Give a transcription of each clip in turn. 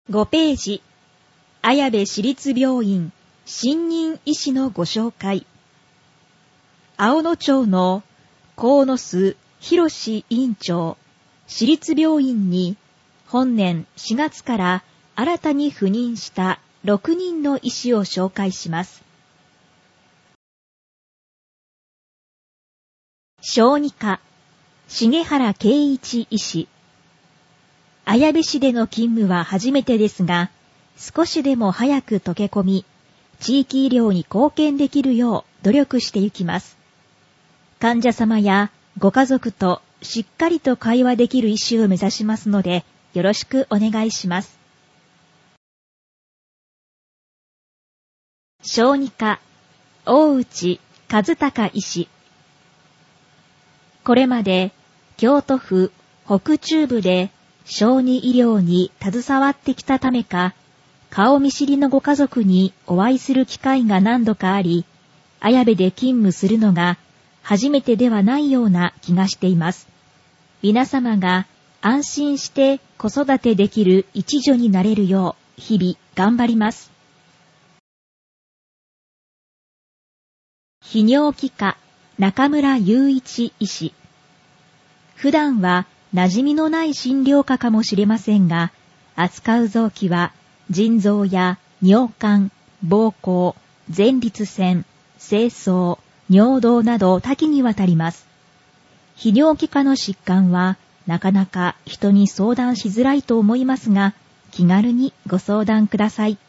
5ページ、綾部市立病院新任医師のご紹介。青野町の鴻巣博委員長、市立病院に本年4月から新たに赴任した6人の医師を紹介します。小児科、重原圭一医師。綾部市での勤務は初めてですが、少しでも早く溶け込み、地域医療に貢献できるよう努力していきます。患者様やご家族としっかりと会話できる医師を目指しますので、よろしくお願いします。小児科、大内和孝医師。これまで京都府北中部で小児医療に携わってきたためか、顔見知りのご家族にお会いする機会が何度かあり、綾部で勤務するのが初めてではないような気がしています。皆様が安心して子育てできる一助になれるよう日々頑張ります。泌尿器科、中村雄一医師。普段は馴染みのない診療科かもしれませんが、扱う臓器は腎臓や尿管、膀胱、前立腺、精巣、尿道など多岐にわたります。泌尿器科の疾患はなかなか人に相談しづらいと思いますが、気軽にご相談ください。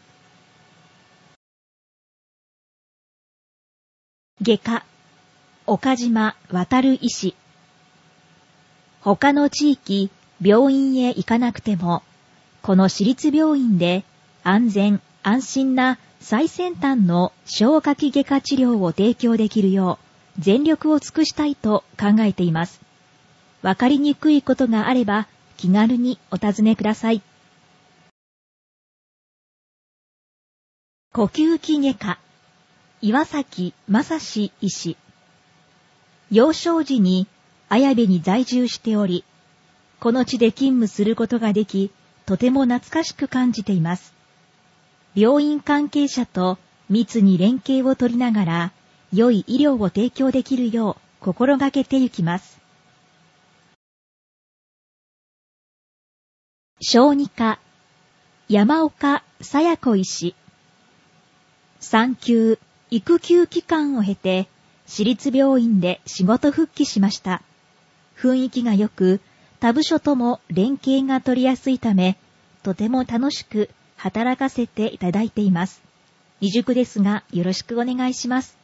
外科、岡島渡医師。他の地域、病院へ行かなくても、この市立病院で安全・安心な最先端の消化器外科治療を提供できるよう全力を尽くしたいと考えています。わかりにくいことがあれば気軽にお尋ねください。呼吸器外科、岩崎正史医師。幼少時に綾部に在住しており、この地で勤務することができ、とても懐かしく感じています。病院関係者と密に連携を取りながら、良い医療を提供できるよう心がけてゆきます。小児科、山岡佐也子医師。産休・育休期間を経て、市立病院で仕事復帰しました。雰囲気が良く、他部署とも連携が取りやすいため、とても楽しく働かせていただいています。未熟ですがよろしくお願いします。